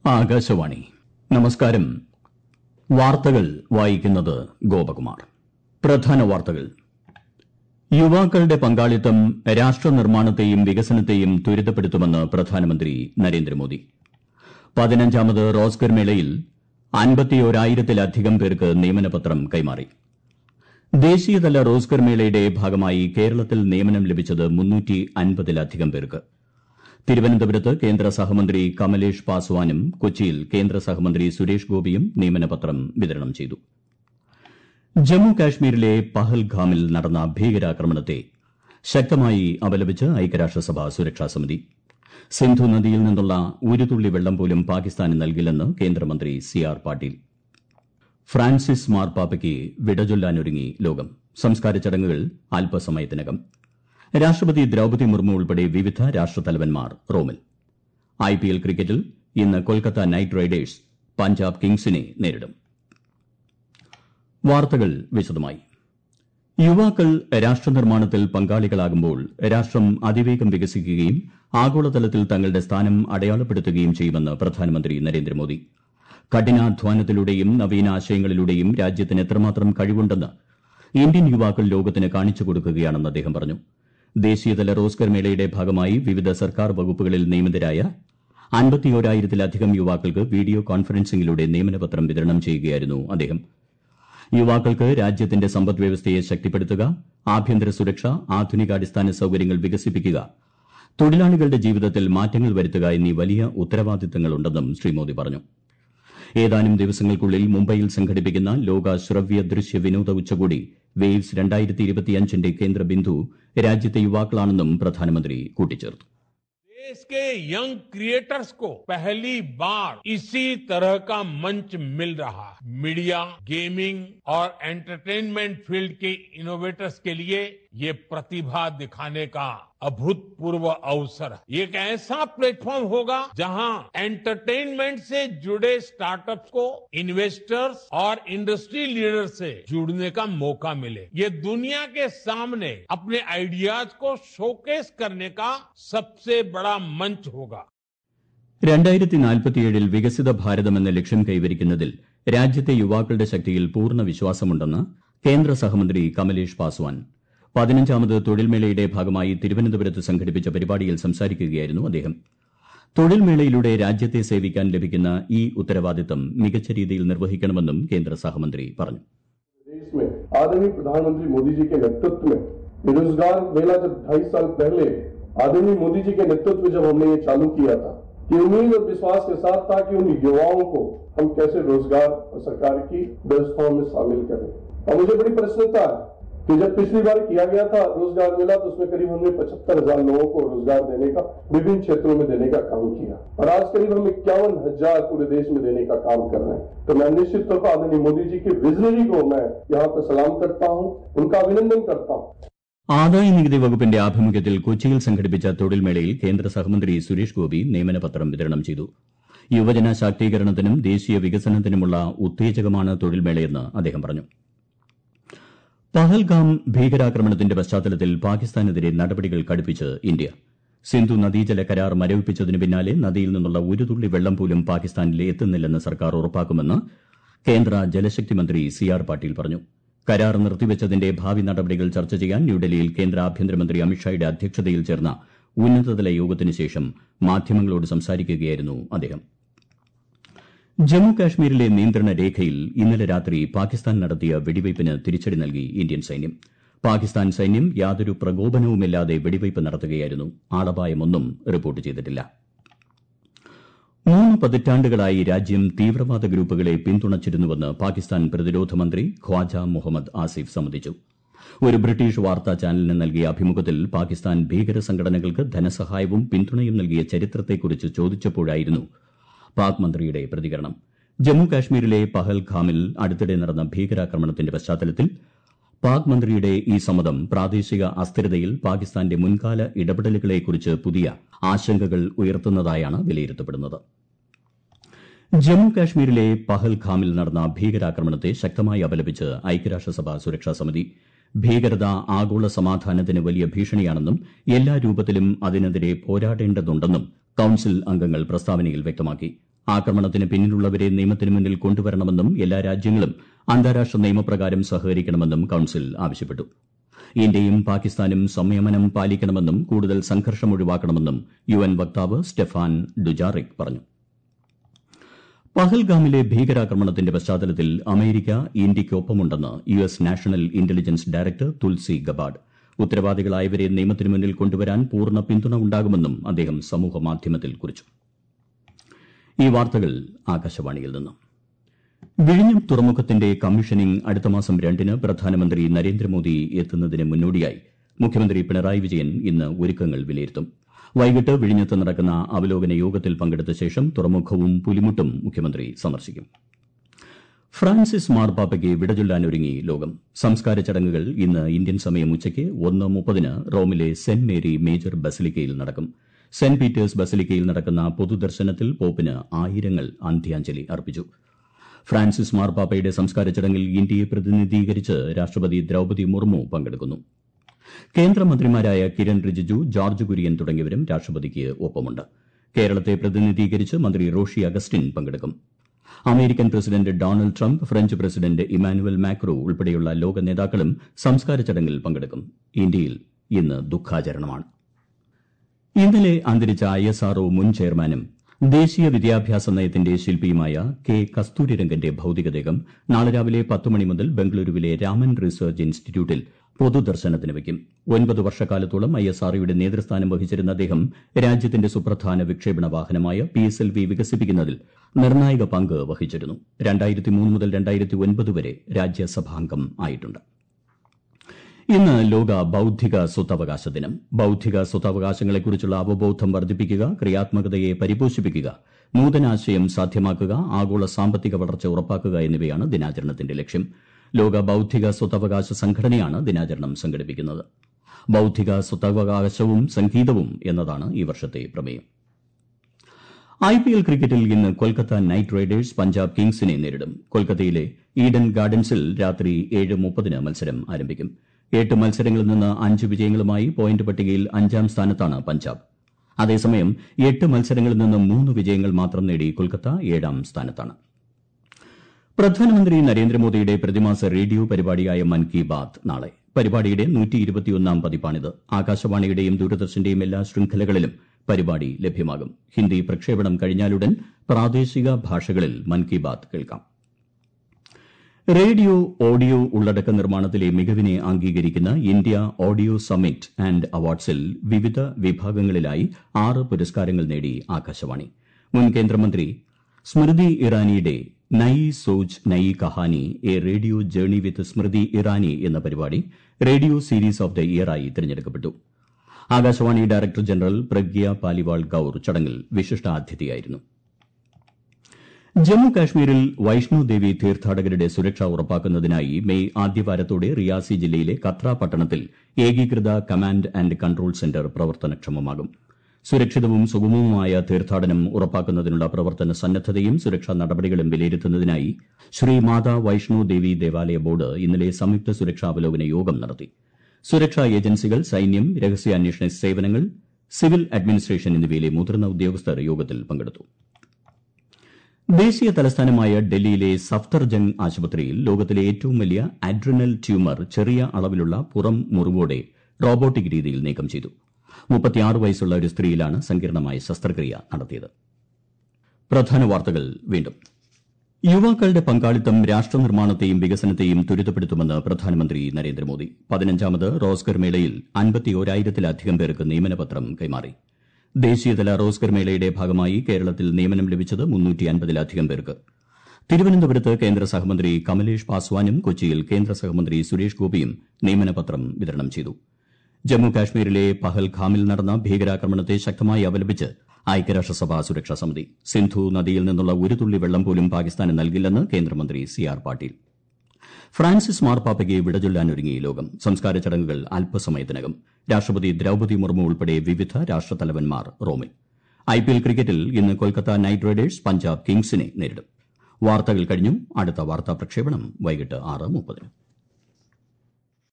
ആകാശവാണി. നമസ്കാരം. വാർത്തകൾ വായിക്കുന്നത് ഗോപകുമാർ. പ്രധാന വാർത്തകൾ. യുവാക്കളുടെ പങ്കാളിത്തം രാഷ്ട്രനിർമ്മാണത്തെയും വികസനത്തെയും ത്വരിതപ്പെടുത്തുമെന്ന് പ്രധാനമന്ത്രി നരേന്ദ്രമോദി. 15ാമത് റോസ്ഗർ മേളയിൽ 51,000-ത്തിലധികം പേർക്ക് നിയമനപത്രം കൈമാറി. ദേശീയതല റോസ്ഗർ മേളയുടെ ഭാഗമായി കേരളത്തിൽ നിയമനം ലഭിച്ചത് 350-ലധികം പേർക്ക്. തിരുവനന്തപുരത്ത് കേന്ദ്ര സഹമന്ത്രി കമലേഷ് പാസ്വാനും കൊച്ചിയിൽ കേന്ദ്ര സഹമന്ത്രി സുരേഷ് ഗോപിയും നിയമനപത്രം വിതരണം ചെയ്തു. ജമ്മു കാശ്മീരിലെ പഹൽഗാമിൽ നടന്ന ഭീകരാക്രമണത്തെ ശക്തമായി അപലപിച്ച് ഐക്യരാഷ്ട്രസഭ സുരക്ഷാസമിതി. സിന്ധു നദിയിൽ നിന്നുള്ള ഒരു തുള്ളി വെള്ളം പോലും പാകിസ്ഥാന് നൽകില്ലെന്ന് കേന്ദ്രമന്ത്രി CR പാട്ടീൽ. ഫ്രാൻസിസ് മാർപ്പാപ്പയ്ക്ക് വിടചൊല്ലാനൊരുങ്ങി ലോകം. സംസ്കാര ചടങ്ങുകൾ അല്പസമയത്തിനകം. രാഷ്ട്രപതി ദ്രൌപദി മുർമു ഉൾപ്പെടെ വിവിധ രാഷ്ട്രത്തലവന്മാർ റോമിൽ. IPL ക്രിക്കറ്റിൽ ഇന്ന് കൊൽക്കത്ത നൈറ്റ് റൈഡേഴ്സ് പഞ്ചാബ് കിങ്സിനെ നേരിടും. വാർത്തകൾ വിശദമായി. യുവാക്കൾ രാഷ്ട്രനിർമ്മാണത്തിൽ പങ്കാളികളാകുമ്പോൾ രാഷ്ട്രം അതിവേഗം വികസിക്കുകയും ആഗോളതലത്തിൽ തങ്ങളുടെ സ്ഥാനം അടയാളപ്പെടുത്തുകയും ചെയ്യുമെന്ന് പ്രധാനമന്ത്രി നരേന്ദ്രമോദി. കഠിനാധ്വാനത്തിലൂടെയും നവീനാശയങ്ങളിലൂടെയും രാജ്യത്തിന് എത്രമാത്രം കഴിവുണ്ടെന്ന് ഇന്ത്യൻ യുവാക്കൾ ലോകത്തിന് കാണിച്ചു കൊടുക്കുകയാണെന്ന് അദ്ദേഹം പറഞ്ഞു. ദേശീയതല റോസ്ഗർ മേളയുടെ ഭാഗമായി വിവിധ സർക്കാർ വകുപ്പുകളിൽ നിയമിതരായ 51,000-ത്തിലധികം യുവാക്കൾക്ക് വീഡിയോ കോൺഫറൻസിംഗിലൂടെ നിയമനപത്രം വിതരണം ചെയ്യുകയായിരുന്നു അദ്ദേഹം. യുവാക്കൾക്ക് രാജ്യത്തിന്റെ സമ്പദ്വ്യവസ്ഥയെ ശക്തിപ്പെടുത്തുക, ആഭ്യന്തര സുരക്ഷ, ആധുനികാടിസ്ഥാന സൌകര്യങ്ങൾ വികസിപ്പിക്കുക, തൊഴിലാളികളുടെ ജീവിതത്തിൽ മാറ്റങ്ങൾ വരുത്തുക എന്നീ വലിയ ഉത്തരവാദിത്തങ്ങളുണ്ടെന്നും ശ്രീ മോദി പറഞ്ഞു. ഏതാനും ദിവസങ്ങൾക്കുള്ളിൽ മുംബൈയിൽ സംഘടിപ്പിക്കുന്ന ലോക ശ്രവ്യ ദൃശ്യ വിനോദ ഉച്ചകോടി വേവ്സ് 2025ന്റെ കേന്ദ്രബിന്ദു രാജ്യത്തെ യുവാക്കളാണെന്നും പ്രധാനമന്ത്രി കൂട്ടിച്ചേർത്തു. देश के यंग क्रिएटर्स को पहली बार इसी तरह का मंच मिल रहा है. मीडिया, गेमिंग और एंटरटेनमेंट फील्ड के इनोवेटर्स के लिए ये प्रतिभा दिखाने का अभूतपूर्व अवसर है. ये एक ऐसा प्लेटफॉर्म होगा जहां एंटरटेनमेंट से जुड़े स्टार्टअप्स को इन्वेस्टर्स और इंडस्ट्री लीडर्स से जुड़ने का मौका मिले. ये दुनिया के सामने अपने आइडियाज को शोकेस करने का सबसे बड़ा मंच होगा. 2047-ൽ വികസിത ഭാരതം എന്ന ലക്ഷ്യം കൈവരിക്കുന്നതിൽ രാജ്യത്തെ യുവാക്കളുടെ ശക്തിയിൽ പൂർണ്ണ വിശ്വാസമുണ്ടെന്ന് കേന്ദ്ര സഹമന്ത്രി കമലേഷ് പാസ്വാൻ. 15ാമത് തൊഴിൽമേളയുടെ ഭാഗമായി തിരുവനന്തപുരത്ത് സംഘടിപ്പിച്ച പരിപാടിയിൽ സംസാരിക്കുകയായിരുന്നു അദ്ദേഹം. തൊഴിൽമേളയിലൂടെ രാജ്യത്തെ സേവിക്കാൻ ലഭിക്കുന്ന ഈ ഉത്തരവാദിത്തം മികച്ച രീതിയിൽ നിർവഹിക്കണമെന്നും കേന്ദ്ര സഹമന്ത്രി പറഞ്ഞു. आदरणीय प्रधानमंत्री मोदी जी के नेतृत्व में बेरोजगार मेला जब 2.5 साल पहले आदरणीय मोदी जी के नेतृत्व में जब हमने ये चालू किया था, ये उम्मीद और विश्वास के साथ था कि उन युवाओं को हम कैसे रोजगार और सरकार की व्यवस्थाओं में शामिल करें. और मुझे बड़ी प्रसन्नता है कि जब पिछली बार किया गया था रोजगार मेला तो उसमें करीब हमने 75,000 लोगों को रोजगार देने का विभिन्न क्षेत्रों में देने का काम किया और आज करीब हम 51,000 पूरे देश में देने का काम कर रहे हैं. तो मैं निश्चित तौर पर आदरणीय मोदी जी के विजनरी को मैं यहाँ पर सलाम करता हूँ, उनका अभिनंदन करता हूँ. ആദായനികുതി വകുപ്പിന്റെ ആഭിമുഖ്യത്തിൽ കൊച്ചിയിൽ സംഘടിപ്പിച്ച തൊഴിൽമേളയിൽ കേന്ദ്ര സഹമന്ത്രി സുരേഷ് ഗോപി നിയമനപത്രം വിതരണം ചെയ്തു. യുവജന ശാക്തീകരണത്തിനും ദേശീയ വികസനത്തിനുമുള്ള ഉത്തേജകമാണ് തൊഴിൽമേളയെന്ന് അദ്ദേഹം പറഞ്ഞു. പഹൽഗാം ഭീകരാക്രമണത്തിന്റെ പശ്ചാത്തലത്തിൽ പാകിസ്ഥാനെതിരെ നടപടികൾ കടുപ്പിച്ച് ഇന്ത്യ. സിന്ധു നദീജല കരാർ മരവിപ്പിച്ചതിനു പിന്നാലെ നദിയിൽ നിന്നുള്ള ഒരു തുള്ളി വെള്ളം പോലും പാകിസ്ഥാനിൽ എത്തുന്നില്ലെന്ന് സർക്കാർ ഉറപ്പാക്കുമെന്ന് കേന്ദ്ര ജലശക്തി മന്ത്രി CR പാട്ടീൽ പറഞ്ഞു. കരാർ നിർത്തിവച്ചതിന്റെ ഭാവി നടപടികൾ ചർച്ച ചെയ്യാൻ ന്യൂഡൽഹിയിൽ കേന്ദ്ര ആഭ്യന്തരമന്ത്രി അമിത്ഷായുടെ അധ്യക്ഷതയിൽ ചേർന്ന ഉന്നതതല യോഗത്തിന് ശേഷം മാധ്യമങ്ങളോട് സംസാരിക്കുകയായിരുന്നു അദ്ദേഹം. ജമ്മു കാശ്മീരിലെ നിയന്ത്രണ രേഖയിൽ ഇന്നലെ രാത്രി പാകിസ്ഥാൻ നടത്തിയ വെടിവയ്പിന് തിരിച്ചടി നൽകി ഇന്ത്യൻ സൈന്യം. പാകിസ്ഥാൻ സൈന്യം യാതൊരു പ്രകോപനവുമില്ലാതെ വെടിവയ്പ് നടത്തുകയായിരുന്നു. ആളപായമൊന്നും റിപ്പോർട്ട് ചെയ്തിട്ടില്ല. 3 പതിറ്റാണ്ടുകളായി രാജ്യം തീവ്രവാദ ഗ്രൂപ്പുകളെ പിന്തുണച്ചിരുന്നുവെന്ന് പാകിസ്ഥാൻ പ്രതിരോധ മന്ത്രി ഖ്വാജ മുഹമ്മദ് ആസിഫ് സമ്മതിച്ചു. ഒരു ബ്രിട്ടീഷ് വാർത്താ ചാനലിന് നൽകിയ അഭിമുഖത്തിൽ പാകിസ്ഥാൻ ഭീകര സംഘടനകൾക്ക് ധനസഹായവും പിന്തുണയും നൽകിയ ചരിത്രത്തെക്കുറിച്ച് ചോദിച്ചപ്പോഴായിരുന്നു പാക് മന്ത്രിയുടെ പ്രതികരണം. ജമ്മു കാശ്മീരിലെ പഹൽഗാമിൽ അടുത്തിടെ നടന്ന ഭീകരാക്രമണത്തിന്റെ പശ്ചാത്തലത്തിൽ പാക് മന്ത്രിയുടെ ഈ സമ്മതം പ്രാദേശിക അസ്ഥിരതയിൽ പാകിസ്ഥാന്റെ മുൻകാല ഇടപെടലുകളെക്കുറിച്ച് പുതിയ ആശങ്കകൾ ഉയർത്തുന്നതായാണ് വിലയിരുത്തപ്പെടുന്നത്. ജമ്മു കാശ്മീരിലെ പഹൽഗാമിൽ നടന്ന ഭീകരാക്രമണത്തെ ശക്തമായി അപലപിച്ച് ഐക്യരാഷ്ട്രസഭ സുരക്ഷാ സമിതി. ഭീകരത ആഗോള സമാധാനത്തിന് വലിയ ഭീഷണിയാണെന്നും എല്ലാ രൂപത്തിലും അതിനെതിരെ പോരാടേണ്ടതുണ്ടെന്നും കൌൺസിൽ അംഗങ്ങൾ പ്രസ്താവനയിൽ വ്യക്തമാക്കി. ആക്രമണത്തിന് പിന്നിലുള്ളവരെ നിയമത്തിന് മുന്നിൽ കൊണ്ടുവരണമെന്നും എല്ലാ രാജ്യങ്ങളും അന്താരാഷ്ട്ര നിയമപ്രകാരം സഹകരിക്കണമെന്നും കൌൺസിൽ ആവശ്യപ്പെട്ടു. ഇന്ത്യയും പാകിസ്ഥാനും സംയമനം പാലിക്കണമെന്നും കൂടുതൽ സംഘർഷം ഒഴിവാക്കണമെന്നും UN വക്താവ് സ്റ്റെഫാൻ ഡുജാറിക് പറഞ്ഞു. പഹൽഗാമിലെ ഭീകരാക്രമണത്തിന്റെ പശ്ചാത്തലത്തിൽ അമേരിക്ക ഇന്ത്യയ്ക്കൊപ്പമുണ്ടെന്ന് US national intelligence director Tulsi Gabbard. ഉത്തരവാദികളായവരെ നിയമത്തിന് മുന്നിൽ കൊണ്ടുവരാൻ പൂർണ്ണ പിന്തുണ ഉണ്ടാകുമെന്നും അദ്ദേഹം സമൂഹമാധ്യമത്തിൽ കുറിച്ചു. ഈ വാർത്തകൾ ആകാശവാണിയിൽ നിന്ന്. വിഴിഞ്ഞം തുറമുഖത്തിന്റെ കമ്മീഷനിംഗ് അടുത്ത മാസം 2-ന് പ്രധാനമന്ത്രി നരേന്ദ്രമോദി എത്തുന്നതിന് മുന്നോടിയായി മുഖ്യമന്ത്രി പിണറായി വിജയൻ ഇന്ന് ഒരുക്കങ്ങൾ വിലയിരുത്തും. വൈകിട്ട് വിഴിഞ്ഞത്ത് നടക്കുന്ന അവലോകന യോഗത്തിൽ പങ്കെടുത്ത ശേഷം തുറമുഖവും പുലിമുട്ടും മുഖ്യമന്ത്രി സന്ദർശിക്കും. ഫ്രാൻസിസ് മാർപ്പാപ്പയ്ക്ക് വിടചൊല്ലാനൊരുങ്ങി ലോകം. സംസ്കാര ചടങ്ങുകൾ ഇന്ന് ഇന്ത്യൻ സമയം ഉച്ചയ്ക്ക് 1:30-ന് റോമിലെ സെന്റ് മേരി മേജർ ബസലിക്കയിൽ നടക്കും. സെന്റ് പീറ്റേഴ്സ് ബസലിക്കയിൽ നടക്കുന്ന പൊതുദർശനത്തിൽ പോപ്പിന് ആയിരങ്ങൾ അന്ത്യാഞ്ജലി അർപ്പിച്ചു. ഫ്രാൻസിസ് മാർപ്പാപ്പയുടെ സംസ്കാര ചടങ്ങിൽ ഇന്ത്യയെ പ്രതിനിധീകരിച്ച് രാഷ്ട്രപതി ദ്രൌപദി മുർമു പങ്കെടുക്കുന്നു. കേന്ദ്രമന്ത്രിമാരായ കിരൺ റിജിജു, ജോർജ് കുര്യൻ തുടങ്ങിയവരും രാഷ്ട്രപതിക്ക് ഒപ്പമുണ്ട്. കേരളത്തെ പ്രതിനിധീകരിച്ച് മന്ത്രി റോഷി അഗസ്റ്റിൻ പങ്കെടുക്കും. American president Donald Trump, French president Emmanuel Macron ഉൾപ്പെടെയുള്ള ലോക നേതാക്കളും സംസ്കാര ചടങ്ങിൽ പങ്കെടുക്കും. ഇന്ത്യയിൽ ഇന്ന് ദുഃഖാചരണമാണ്. ഇന്നലെ അന്തരിച്ച ISRO മുൻ ചെയർമാനും ദേശീയ വിദ്യാഭ്യാസ നയത്തിന്റെ ശില്പിയുമായ കെ കസ്തൂരിരംഗന്റെ ഭൌതികദേഹം നാളെ രാവിലെ 10 മണി മുതൽ ബംഗളൂരുവിലെ രാമൻ റിസർച്ച് ഇൻസ്റ്റിറ്റ്യൂട്ടിൽ പൊതുദർശനത്തിന് വയ്ക്കും. 9 വർഷക്കാലത്തോളം ISROയുടെ നേതൃസ്ഥാനം വഹിച്ചിരുന്ന അദ്ദേഹം രാജ്യത്തിന്റെ സുപ്രധാന വിക്ഷേപണ വാഹനമായ PSLV വികസിപ്പിക്കുന്നതിൽ നിർണായക പങ്ക് വഹിച്ചിരുന്നു. 2003 മുതൽ 2009 വരെ രാജ്യസഭാംഗം ആയിട്ടുണ്ട്. ഇന്ന് ലോക ബൌദ്ധിക സ്വത്തവകാശ ദിനം. ബൌദ്ധിക സ്വത്തവകാശങ്ങളെക്കുറിച്ചുള്ള അവബോധം വർദ്ധിപ്പിക്കുക, ക്രിയാത്മകതയെ പരിപോഷിപ്പിക്കുക, നൂതനാശയം സാധ്യമാക്കുക, ആഗോള സാമ്പത്തിക വളർച്ച ഉറപ്പാക്കുക എന്നിവയാണ് ദിനാചരണത്തിന്റെ ലക്ഷ്യം. ലോക ബൌദ്ധിക സ്വത്തവകാശ സംഘടനയാണ് ദിനാചരണം സംഘടിപ്പിക്കുന്നത്. ബൌദ്ധിക സ്വത്തവകാശവും സംഗീതവും എന്നതാണ് ഈ വർഷത്തെ പ്രമേയം. IPL ക്രിക്കറ്റിൽ ഇന്ന് കൊൽക്കത്ത നൈറ്റ് റൈഡേഴ്സ് പഞ്ചാബ് കിങ്സിനെ നേരിടും. കൊൽക്കത്തയിലെ ഈഡൻ ഗാർഡൻസിൽ രാത്രി 7:30-ന് മത്സരം ആരംഭിക്കും. 8 മത്സരങ്ങളിൽ നിന്ന് 5 വിജയങ്ങളുമായി പോയിന്റ് പട്ടികയിൽ 5-ാം സ്ഥാനത്താണ് പഞ്ചാബ്. അതേസമയം 8 മത്സരങ്ങളിൽ നിന്ന് 3 വിജയങ്ങൾ മാത്രം നേടി കൊൽക്കത്ത 7-ാം സ്ഥാനത്താണ്. പ്രധാനമന്ത്രി നരേന്ദ്രമോദിയുടെ പ്രതിമാസ റേഡിയോ പരിപാടിയായ മൻ കി ബാത്ത് നാളെ. പരിപാടിയുടെ 121-ാം പതിപ്പാണിത്. ആകാശവാണിയുടെയും ദൂരദർശന്റെയും എല്ലാ ശൃംഖലകളിലും പരിപാടി ലഭ്യമാകും. ഹിന്ദി പ്രക്ഷേപണം കഴിഞ്ഞാലുടൻ പ്രാദേശിക ഭാഷകളിൽ മൻ കി ബാത്ത് കേൾക്കാം. റേഡിയോ ഓഡിയോ ഉള്ളടക്ക നിർമ്മാണത്തിലെ മികവിനെ അംഗീകരിക്കുന്ന ഇന്ത്യ ഓഡിയോ സമ്മിറ്റ് ആൻഡ് അവാർഡ്സിൽ വിവിധ വിഭാഗങ്ങളിലായി 6 പുരസ്കാരങ്ങൾ നേടി ആകാശവാണി. മുൻ കേന്ദ്രമന്ത്രി സ്മൃതി ഇറാനിയുടെ Nayi Soch Nayi Kahani a radio journey with Smriti Irani എന്ന പരിപാടി റേഡിയോ സീരീസ് ഓഫ് ദ ഇയറായി തിരഞ്ഞെടുക്കപ്പെട്ടു. ആകാശവാണി ഡയറക്ടർ ജനറൽ പ്രഗ്യ പാലിവാൾ ഗൌർ ചടങ്ങിൽ വിശിഷ്ടാതിഥിയായിരുന്നു. ജമ്മു കാശ്മീരിൽ വൈഷ്ണോദേവി തീർത്ഥാടകരുടെ സുരക്ഷ ഉറപ്പാക്കുന്നതിനായി മെയ് ആദ്യവാരത്തോടെ റിയാസി ജില്ലയിലെ കത്ര പട്ടണത്തിൽ ഏകീകൃത കമാൻഡ് ആന്റ് കൺട്രോൾ സെന്റർ പ്രവർത്തനക്ഷമമാകും. സുരക്ഷിതവും സുഗമവുമായ തീർത്ഥാടനം ഉറപ്പാക്കുന്നതിനുള്ള പ്രവർത്തന സന്നദ്ധതയും സുരക്ഷാ നടപടികളും വിലയിരുത്തുന്നതിനായി ശ്രീ മാതാ വൈഷ്ണോ ദേവി ദേവാലയ ബോർഡ് ഇന്നലെ സംയുക്ത സുരക്ഷാ അവലോകന യോഗം നടത്തി. സുരക്ഷാ ഏജൻസികൾ, സൈന്യം, രഹസ്യാന്വേഷണ സേവനങ്ങൾ, സിവിൽ അഡ്മിനിസ്ട്രേഷൻ എന്നിവയിലെ മുതിർന്ന ഉദ്യോഗസ്ഥർ യോഗത്തിൽ പങ്കെടുത്തു. ദേശീയ തലസ്ഥാനമായ ഡൽഹിയിലെ സഫ്ദർജംഗ് ആശുപത്രിയിൽ ലോകത്തിലെ ഏറ്റവും വലിയ അഡ്രിനൽ ട്യൂമർ ചെറിയ അളവിലുള്ള പുറം മുറിവോടെ റോബോട്ടിക് രീതിയിൽ നീക്കം ചെയ്തു. 36 വയസ്സുള്ള ഒരു സ്ത്രീയിലാണ് സങ്കീർണമായ ശസ്ത്രക്രിയ നടത്തിയത്. പ്രധാന വാർത്തകൾ വീണ്ടും. യുവാക്കളുടെ പങ്കാളിത്തം രാഷ്ട്രനിർമ്മാണത്തെയും വികസനത്തെയും ത്വരിതപ്പെടുത്തുമെന്ന് പ്രധാനമന്ത്രി നരേന്ദ്രമോദി. 15ാമത് റോസ്കർ മേളയിൽ 51,000-ത്തിലധികം പേർക്ക് നിയമനപത്രം കൈമാറി. ദേശീയതല റോസ്കർ മേളയുടെ ഭാഗമായി കേരളത്തിൽ നിയമനം ലഭിച്ചത് 350-ലധികം പേർക്ക്. തിരുവനന്തപുരത്ത് കേന്ദ്ര സഹമന്ത്രി കമലേഷ് പാസ്വാനും കൊച്ചിയിൽ കേന്ദ്ര സഹമന്ത്രി സുരേഷ് ഗോപിയും നിയമനപത്രം വിതരണം ചെയ്തു. ജമ്മു കാശ്മീരിലെ പഹൽഗാമിൽ നടന്ന ഭീകരാക്രമണത്തെ ശക്തമായി അപലപിച്ച് ഐക്യരാഷ്ട്രസഭാ സുരക്ഷാ സമിതി. സിന്ധു നദിയിൽ നിന്നുള്ള ഒരു തുള്ളി വെള്ളം പോലും പാകിസ്ഥാന് നൽകില്ലെന്ന് കേന്ദ്രമന്ത്രി CR പാട്ടീൽ. ഫ്രാൻസിസ് മാർപ്പാപ്പയ്ക്ക് വിടചൊല്ലാനൊരുങ്ങി ലോകം. സംസ്കാര ചടങ്ങുകൾ അല്പസമയത്തിനകം. രാഷ്ട്രപതി ദ്രൌപദി മുർമു ഉൾപ്പെടെ വിവിധ രാഷ്ട്രത്തലവന്മാർ റോമിൽ. IPL ക്രിക്കറ്റിൽ ഇന്ന് കൊൽക്കത്ത നൈറ്റ് റൈഡേഴ്സ് പഞ്ചാബ് കിങ്സിനെ നേരിടും. വാർത്തകൾ കഴിഞ്ഞു. അടുത്ത വാർത്താ പ്രക്ഷേപണം വൈകിട്ട് 6:30.